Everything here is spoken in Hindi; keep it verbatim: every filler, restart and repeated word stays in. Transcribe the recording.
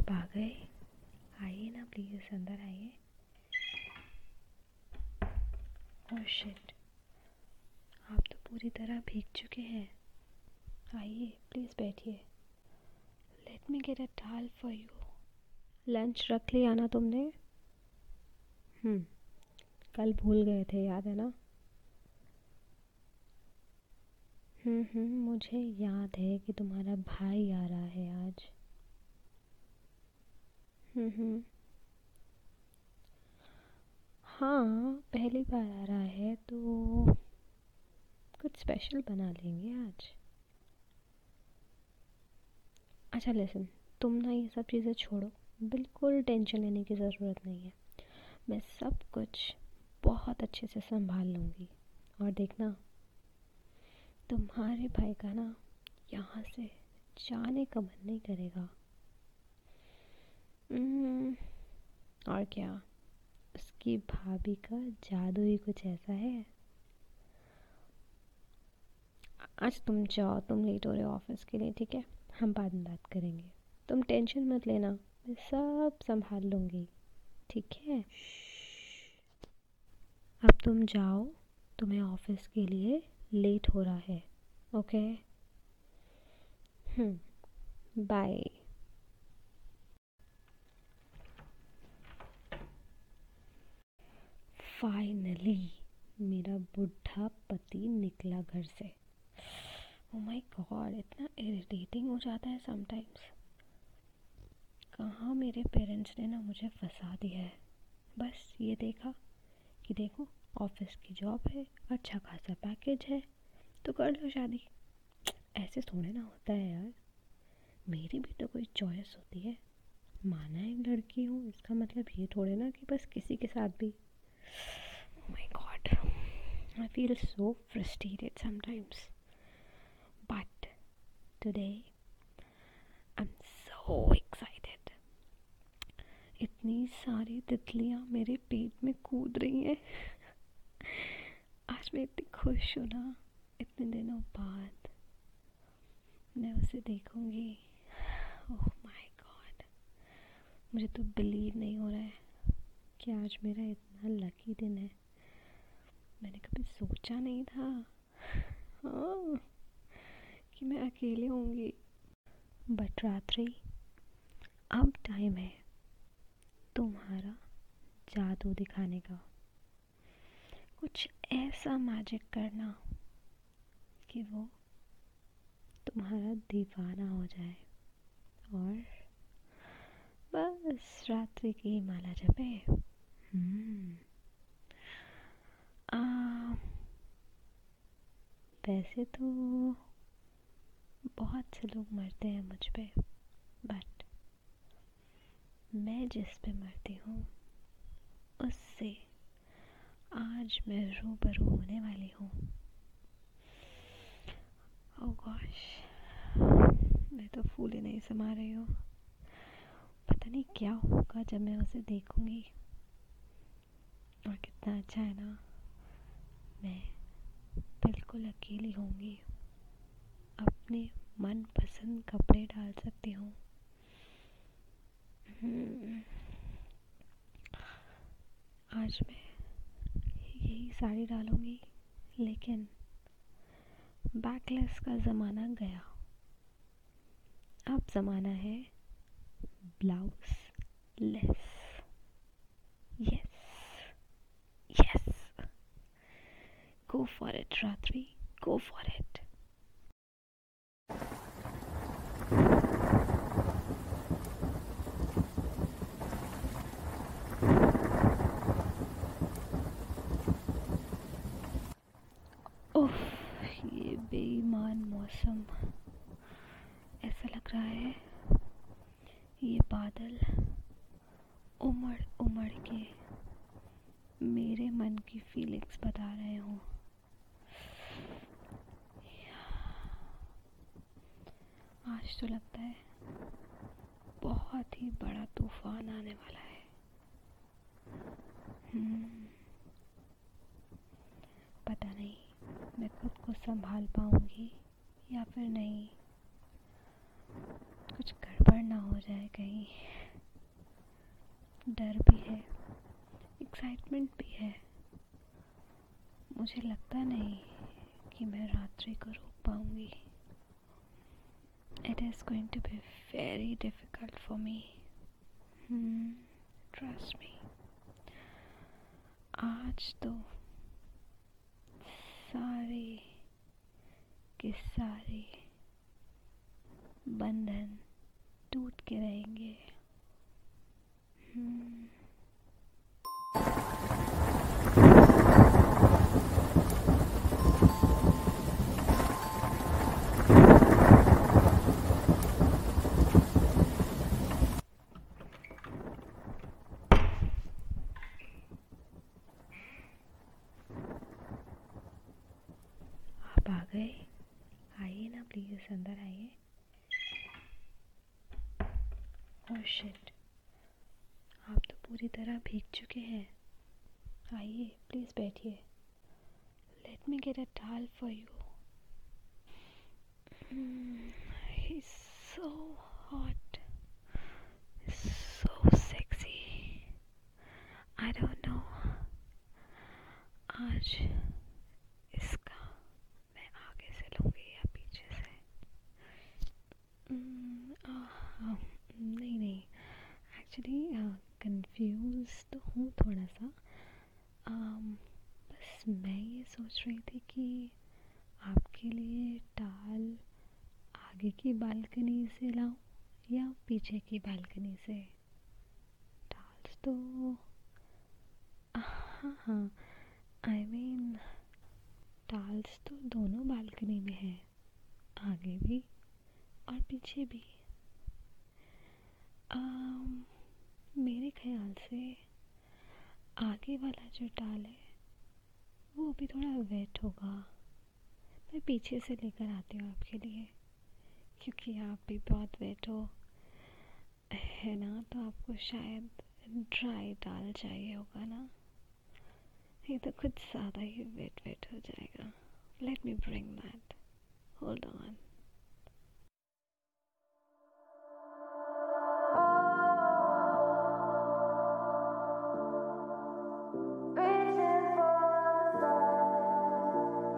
आप आ गए? आइए ना प्लीज़, अंदर आइए। ओह शिट, आप तो पूरी तरह भीग चुके हैं। आइए प्लीज़ बैठिए। Let me get a towel for you. Lunch रख लिया ना तुमने? हम्म कल भूल गए थे, याद है ना? हम्म हम्म मुझे याद है कि तुम्हारा भाई आ रहा है आज। हम्म हम्म हाँ, पहली बार आ रहा है तो कुछ स्पेशल बना लेंगे आज। अच्छा लिसन, तुम ना ये सब चीज़ें छोड़ो, बिल्कुल टेंशन लेने की ज़रूरत नहीं है। मैं सब कुछ बहुत अच्छे से संभाल लूँगी। और देखना, तुम्हारे भाई का ना यहाँ से जाने का मन नहीं करेगा। हम्म, और क्या, उसकी भाभी का जादू ही कुछ ऐसा है। आज तुम जाओ, तुम लेट हो रहे हो ऑफिस के लिए, ठीक है? हम बाद में बात करेंगे। तुम टेंशन मत लेना, मैं सब संभाल लूँगी, ठीक है? अब तुम जाओ, तुम्हें ऑफिस के लिए लेट हो रहा है। ओके, हम्म बाय। फाइनली मेरा बुढ़ा पति निकला घर से। ओ माय गॉड, इतना इरिटेटिंग हो जाता है समटाइम्स। कहाँ मेरे पेरेंट्स ने ना मुझे फंसा दिया है। बस ये देखा कि देखो, ऑफिस की जॉब है, अच्छा खासा पैकेज है, तो कर लो शादी। ऐसे थोड़े ना होता है यार। मेरी भी तो कोई चॉइस होती है। माना एक लड़की हूँ, इसका मतलब ये थोड़े ना कि बस किसी के साथ भी। Oh my God, I feel so frustrated sometimes. But today I'm so excited. इतनी सारी तितलियाँ मेरे पेट में कूद रही हैं। आज मैं इतनी खुश हूँ ना, इतने दिनों बाद मैं उसे देखूँगी। ओह माय गॉड, मुझे तो बिलीव नहीं हो रहा है कि आज मेरा इतना लकी दिन है। मैंने कभी सोचा नहीं था, हाँ, कि मैं अकेले होंगी। बट रात्रि, अब टाइम है तुम्हारा जादू दिखाने का। कुछ ऐसा मैजिक करना कि वो तुम्हारा दीवाना हो जाए और बस रात्रि की माला जपे। हम्म आ, वैसे तो बहुत से लोग मरते हैं मुझ पे, बट मैं जिस पे मरती हूँ उससे आज मैं रूबरू होने वाली हूँ। ओह गॉश, मैं तो फूले नहीं समा रही हूँ। पता नहीं क्या होगा जब मैं उसे देखूंगी। और कितना अच्छा है ना, मैं बिल्कुल अकेली होंगी, अपने मनपसंद कपड़े डाल सकती हूँ। आज मैं यही साड़ी डालूंगी, लेकिन बैकलेस का ज़माना गया। अब ज़माना है blouse less. Yes yes, go for it Ratri, go for it. ओह, ये बेईमान मौसम। ऐसा लग रहा है ये बादल उमड़ उमड़ के मेरे मन की फीलिंग्स बता रहे हों। आज तो लगता है बहुत ही बड़ा तूफान आने वाला है। हम्म पता नहीं मैं खुद को संभाल पाऊंगी या फिर नहीं। कुछ गड़बड़ ना हो जाए कहीं। डर भी है, एक्साइटमेंट भी है। मुझे लगता नहीं कि मैं रात्रि को रोक पाऊंगी। It is going to be very difficult for me. Hmm, trust me. आज तो सारे के सारे बंधन टूट के रहेंगे। hmm. आप आ गए? आइए ना प्लीज़, अंदर आइए। ओह शिट, आप तो पूरी तरह भीग चुके हैं। आइए प्लीज़ बैठिए। Let me get a towel for you. He's so hot, so sexy. I don't know. आज इसका मैं आगे से लूँगी या पीछे से? hmm, uh, uh, नहीं नहीं एक्चुअली कंफ्यूज तो हूँ थोड़ा सा। um, बस मैं ये सोच रही थी कि आपके लिए टाल आगे की बालकनी से लाऊं या पीछे की बालकनी से। टाल्स तो हाँ हाँ आई मीन टाल्स तो दोनों बालकनी में है, आगे भी और पीछे भी। um, मेरे ख्याल से आगे वाला जो टाल है वो भी थोड़ा वेट होगा। मैं पीछे से लेकर आती हूँ आपके लिए, क्योंकि आप भी बहुत वेट हो है ना, तो आपको शायद ड्राई टाल चाहिए होगा ना। ये तो कुछ ज़्यादा ही वेट वेट हो जाएगा। Let me bring that, hold on.